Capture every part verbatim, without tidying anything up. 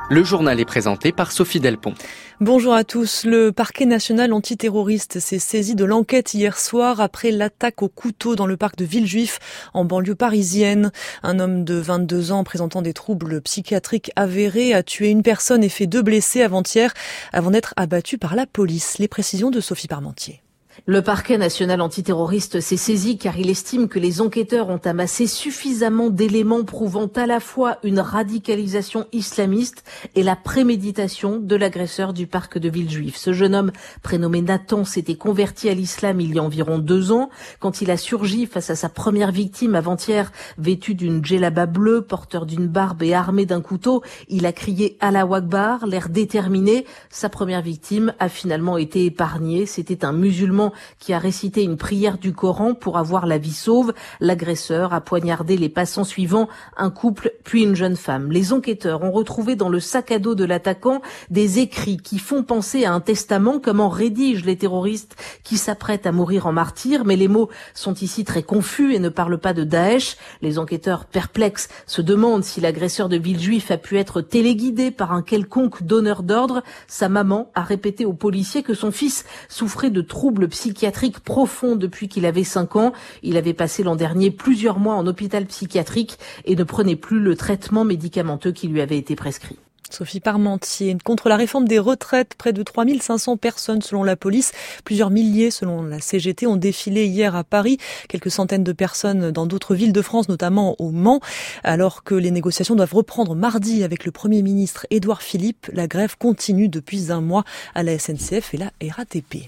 Le journal est présenté par Sophie Delpont. Bonjour à tous. Le parquet national antiterroriste s'est saisi de l'enquête hier soir après l'attaque au couteau dans le parc de Villejuif en banlieue parisienne. Un homme de vingt-deux ans présentant des troubles psychiatriques avérés a tué une personne et fait deux blessés avant-hier avant d'être abattu par la police. Les précisions de Sophie Parmentier. Le parquet national antiterroriste s'est saisi car il estime que les enquêteurs ont amassé suffisamment d'éléments prouvant à la fois une radicalisation islamiste et la préméditation de l'agresseur du parc de Villejuif. Ce jeune homme, prénommé Nathan, s'était converti à l'islam il y a environ deux ans. Quand il a surgi face à sa première victime avant-hier, vêtu d'une djellaba bleue, porteur d'une barbe et armé d'un couteau, il a crié « Allahu Akbar », l'air déterminé. Sa première victime a finalement été épargnée. C'était un musulman qui a récité une prière du Coran pour avoir la vie sauve. L'agresseur a poignardé les passants suivants, un couple puis une jeune femme. Les enquêteurs ont retrouvé dans le sac à dos de l'attaquant des écrits qui font penser à un testament, comme en rédigent les terroristes qui s'apprêtent à mourir en martyrs. Mais les mots sont ici très confus et ne parlent pas de Daesh. Les enquêteurs perplexes se demandent si l'agresseur de Villejuif a pu être téléguidé par un quelconque donneur d'ordre. Sa maman a répété aux policiers que son fils souffrait de troubles psychiatrique profond depuis qu'il avait cinq ans. Il avait passé l'an dernier plusieurs mois en hôpital psychiatrique et ne prenait plus le traitement médicamenteux qui lui avait été prescrit. Sophie Parmentier. Contre la réforme des retraites, près de trois mille cinq cents personnes selon la police, plusieurs milliers selon la C G T ont défilé hier à Paris, quelques centaines de personnes dans d'autres villes de France, notamment au Mans. Alors que les négociations doivent reprendre mardi avec le Premier ministre Édouard Philippe, la grève continue depuis un mois à la S N C F et la R A T P.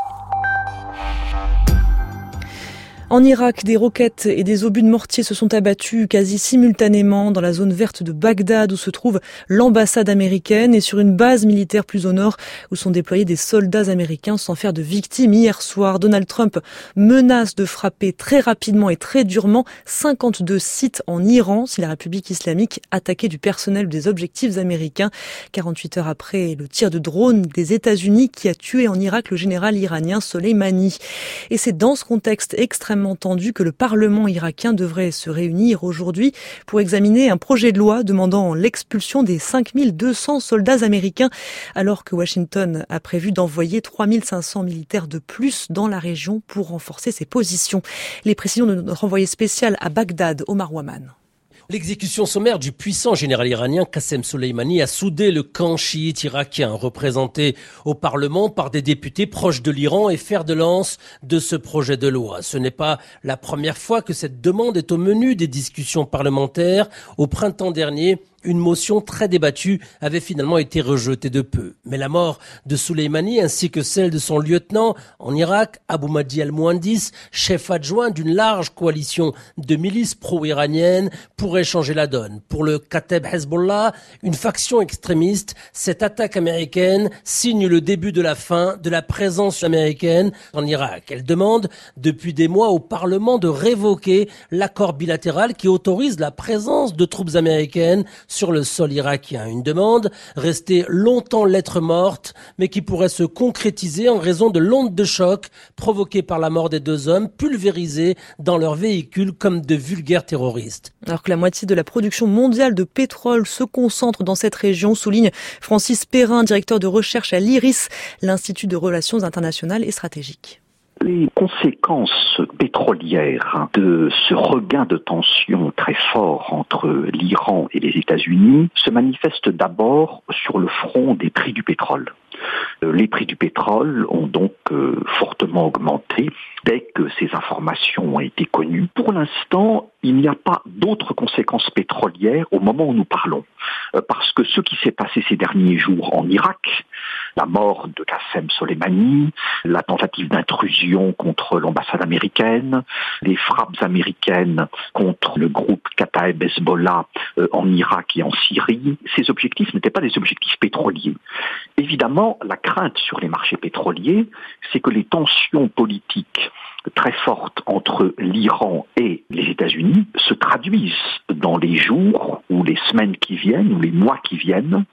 En Irak, des roquettes et des obus de mortier se sont abattus quasi simultanément dans la zone verte de Bagdad où se trouve l'ambassade américaine et sur une base militaire plus au nord où sont déployés des soldats américains sans faire de victimes. Hier soir, Donald Trump menace de frapper très rapidement et très durement cinquante-deux sites en Iran si la République islamique attaquait du personnel ou des objectifs américains. quarante-huit heures après le tir de drone des États-Unis qui a tué en Irak le général iranien Soleimani. Et c'est dans ce contexte extrêmement entendu que le Parlement irakien devrait se réunir aujourd'hui pour examiner un projet de loi demandant l'expulsion des cinq mille deux cents soldats américains alors que Washington a prévu d'envoyer trois mille cinq cents militaires de plus dans la région pour renforcer ses positions. Les précisions de notre envoyé spécial à Bagdad, Omar Waman. L'exécution sommaire du puissant général iranien Qassem Soleimani a soudé le camp chiite irakien, représenté au Parlement par des députés proches de l'Iran et fer de lance de ce projet de loi. Ce n'est pas la première fois que cette demande est au menu des discussions parlementaires. Au printemps dernier, une motion très débattue avait finalement été rejetée de peu. Mais la mort de Soleimani ainsi que celle de son lieutenant en Irak, Abu Mahdi al-Muhandis, chef adjoint d'une large coalition de milices pro-iraniennes, pourrait changer la donne. Pour le Kateb Hezbollah, une faction extrémiste, cette attaque américaine signe le début de la fin de la présence américaine en Irak. Elle demande depuis des mois au Parlement de révoquer l'accord bilatéral qui autorise la présence de troupes américaines sur le sol irakien. Une demande restée longtemps lettre morte, mais qui pourrait se concrétiser en raison de l'onde de choc provoquée par la mort des deux hommes pulvérisés dans leur véhicule comme de vulgaires terroristes. Alors que la moitié de la production mondiale de pétrole se concentre dans cette région, souligne Francis Perrin, directeur de recherche à l'I R I S, l'Institut de Relations internationales et stratégiques. Les conséquences pétrolières de ce regain de tension très fort entre l'Iran et les États-Unis se manifestent d'abord sur le front des prix du pétrole. Les prix du pétrole ont donc euh, fortement augmenté dès que ces informations ont été connues. Pour l'instant, il n'y a pas d'autres conséquences pétrolières au moment où nous parlons. Euh, parce que ce qui s'est passé ces derniers jours en Irak, la mort de Qassem Soleimani, la tentative d'intrusion contre l'ambassade américaine, les frappes américaines contre le groupe Kataeb Hezbollah euh, en Irak et en Syrie, ces objectifs n'étaient pas des objectifs pétroliers. Évidemment, la crainte sur les marchés pétroliers, c'est que les tensions politiques très fortes entre l'Iran et les États-Unis se traduisent dans les jours ou les semaines qui viennent ou les mois qui viennent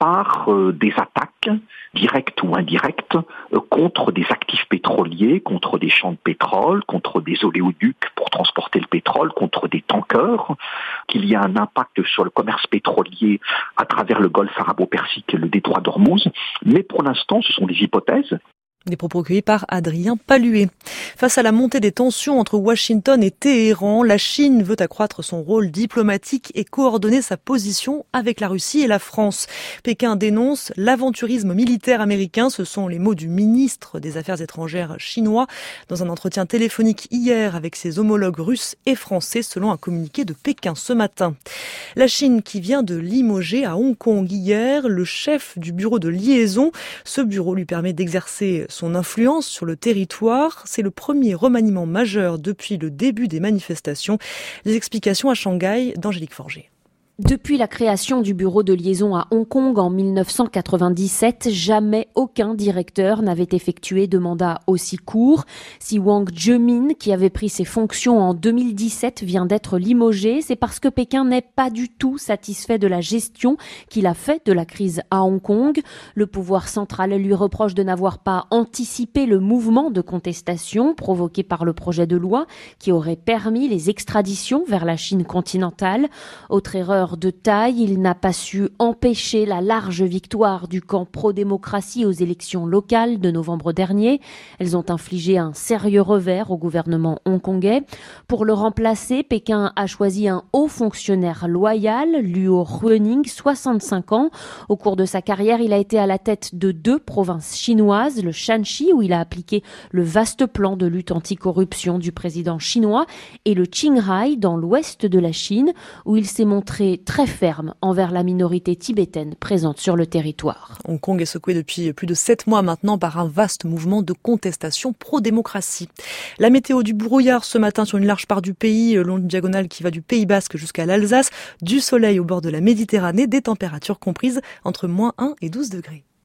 par euh, des attaques directes ou indirectes euh, contre des actifs pétroliers, contre des champs de pétrole, contre des oléoducs pour transporter le pétrole, contre des tankers, qu'il y a un impact sur le commerce pétrolier à travers le golfe arabo-persique et le détroit d'Ormuz. Mais pour l'instant, ce sont des hypothèses. Des propos recueillis par Adrien Paluet. Face à la montée des tensions entre Washington et Téhéran, la Chine veut accroître son rôle diplomatique et coordonner sa position avec la Russie et la France. Pékin dénonce l'aventurisme militaire américain. Ce sont les mots du ministre des Affaires étrangères chinois dans un entretien téléphonique hier avec ses homologues russes et français, selon un communiqué de Pékin ce matin. La Chine qui vient de limoger à Hong Kong hier le chef du bureau de liaison. Ce bureau lui permet d'exercer son influence sur le territoire. C'est le premier remaniement majeur depuis le début des manifestations. Les explications à Shanghai d'Angélique Forger. Depuis la création du bureau de liaison à Hong Kong en mille neuf cent quatre-vingt-dix-sept, jamais aucun directeur n'avait effectué de mandat aussi court. Si Wang Zhemin, qui avait pris ses fonctions en deux mille dix-sept, vient d'être limogé, c'est parce que Pékin n'est pas du tout satisfait de la gestion qu'il a fait de la crise à Hong Kong. Le pouvoir central lui reproche de n'avoir pas anticipé le mouvement de contestation provoqué par le projet de loi qui aurait permis les extraditions vers la Chine continentale. Autre erreur de taille, il n'a pas su empêcher la large victoire du camp pro-démocratie aux élections locales de novembre dernier. Elles ont infligé un sérieux revers au gouvernement hongkongais. Pour le remplacer, Pékin a choisi un haut fonctionnaire loyal, Luo Ruining, soixante-cinq ans. Au cours de sa carrière, il a été à la tête de deux provinces chinoises, le Shanxi, où il a appliqué le vaste plan de lutte anticorruption du président chinois, et le Qinghai, dans l'ouest de la Chine, où il s'est montré très ferme envers la minorité tibétaine présente sur le territoire. Hong Kong est secoué depuis plus de sept mois maintenant par un vaste mouvement de contestation pro-démocratie. La météo, du brouillard ce matin sur une large part du pays, long d'une diagonale qui va du Pays Basque jusqu'à l'Alsace, du soleil au bord de la Méditerranée, des températures comprises entre moins un et douze degrés.